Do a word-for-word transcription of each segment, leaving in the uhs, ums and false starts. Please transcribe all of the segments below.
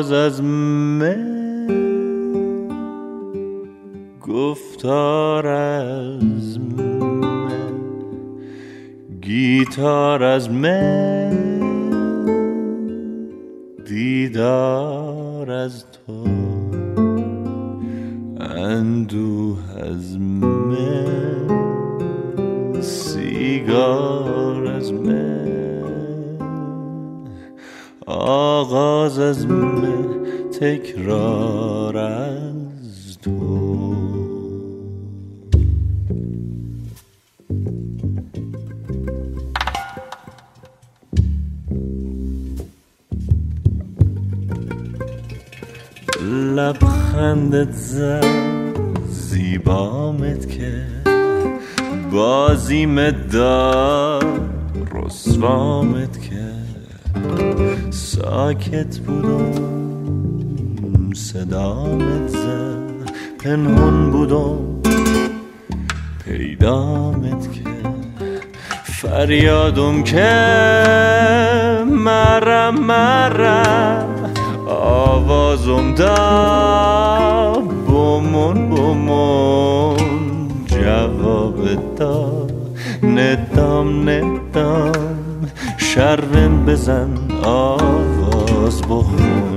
آغاز از من، گفتار از من، گیتار از من، دیدار از تو، اندوه از من، سیگار از من، آغاز از من، تکرار از تو. لبخندت زد زیبامت کرد، بازیمت داد رسوامت کرد، ساکت بودم صدامت زد، پنهون بودم پیدامت کرد، فریادم که مرم مرم، آوازم دا بومون بومون، جواب دا ندام ندام، شرم بزن آواز بخون.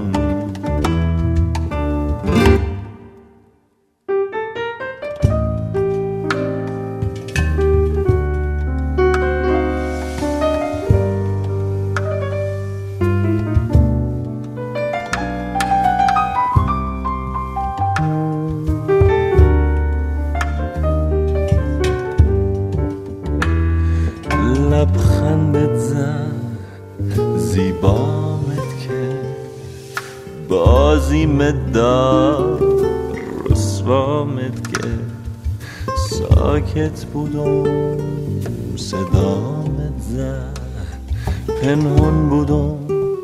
لبخندت زد زیبامت کرد، بازیمت داد رسوامت کرد، ساکت بودم صدامت زد، پنهون بودم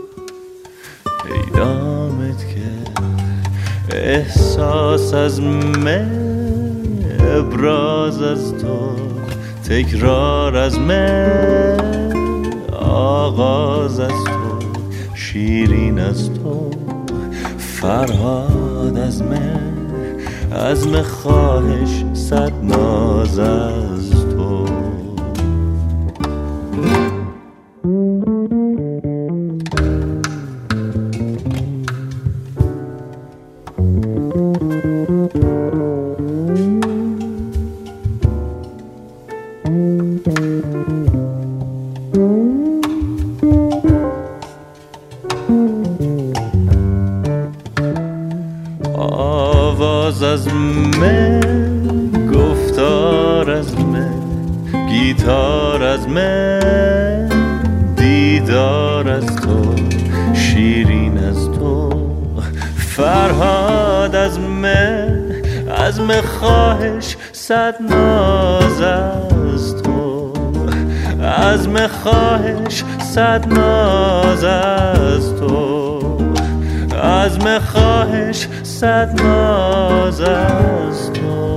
پیدامت کرد، احساس از من، ابراز از تو، تکرار از من، آغاز از تو، شیرین از تو، فرهاد از من، عزم خواهش صد ناز از تو. آواز از من، گفتار از من، گیتار از من، دیدار از تو، شیرین از تو، فرهاد از من، عزم خواهش صد ناز از تو، عزم خواهش صد ناز از تو، عزم خواهش صد ناز از تو.